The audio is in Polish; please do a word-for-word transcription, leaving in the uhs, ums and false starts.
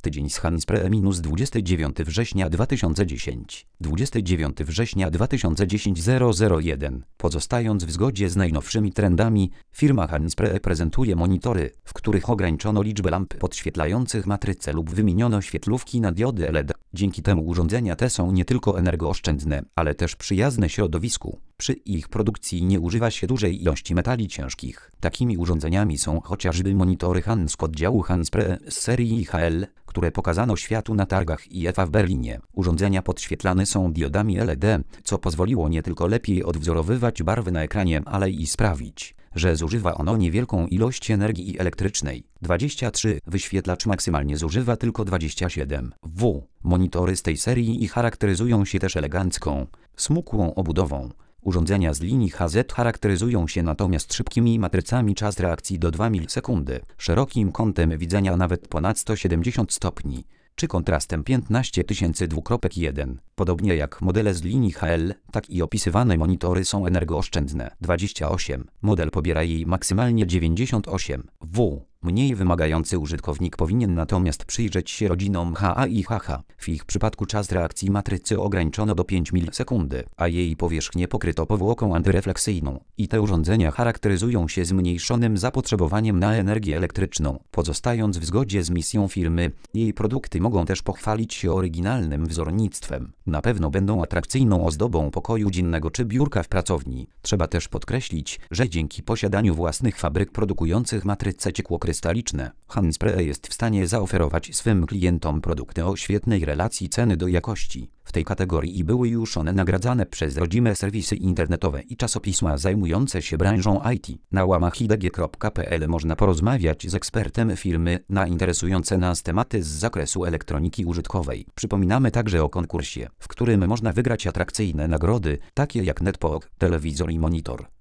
tydzień z Hanspre minus dwudziestego dziewiątego września dwa tysiące dziesiątego. dwudziestego dziewiątego września dwa tysiące dziesiątego zero zero jeden. Pozostając w zgodzie z najnowszymi trendami, firma Hanspre prezentuje monitory, w których ograniczono liczbę lamp podświetlających matrycę lub wymieniono świetlówki na diody L E D. Dzięki temu urządzenia te są nie tylko energooszczędne, ale też przyjazne środowisku. Przy ich produkcji nie używa się dużej ilości metali ciężkich. Takimi urządzeniami są chociażby monitory Hans oddziału Hanspre z serii H L, które pokazano światu na targach I F A w Berlinie. Urządzenia podświetlane są diodami L E D, co pozwoliło nie tylko lepiej odwzorowywać barwy na ekranie, ale i sprawić, że zużywa ono niewielką ilość energii elektrycznej. dwadzieścia trzy. Wyświetlacz maksymalnie zużywa tylko dwadzieścia siedem wattów. Monitory z tej serii i charakteryzują się też elegancką, smukłą obudową. Urządzenia z linii H Z charakteryzują się natomiast szybkimi matrycami, czas reakcji do dwa milisekundy, szerokim kątem widzenia nawet ponad sto siedemdziesiąt stopni, czy kontrastem piętnaście tysięcy dwa jeden. Podobnie jak modele z linii H L, tak i opisywane monitory są energooszczędne. dwadzieścia osiem. Model pobiera jej maksymalnie dziewięćdziesiąt osiem watów. Mniej wymagający użytkownik powinien natomiast przyjrzeć się rodzinom H A i H H. W ich przypadku czas reakcji matrycy ograniczono do pięć milisekundy, a jej powierzchnię pokryto powłoką antyrefleksyjną. I te urządzenia charakteryzują się zmniejszonym zapotrzebowaniem na energię elektryczną. Pozostając w zgodzie z misją firmy, jej produkty mogą też pochwalić się oryginalnym wzornictwem. Na pewno będą atrakcyjną ozdobą pokoju dziennego czy biurka w pracowni. Trzeba też podkreślić, że dzięki posiadaniu własnych fabryk produkujących matryce ciekłokrystaliczne, Hanspre jest w stanie zaoferować swym klientom produkty o świetnej relacji ceny do jakości. W tej kategorii były już one nagradzane przez rodzime serwisy internetowe i czasopisma zajmujące się branżą I T. Na łamach i d g kropka p l można porozmawiać z ekspertem firmy na interesujące nas tematy z zakresu elektroniki użytkowej. Przypominamy także o konkursie, w którym można wygrać atrakcyjne nagrody, takie jak netbook, telewizor i monitor.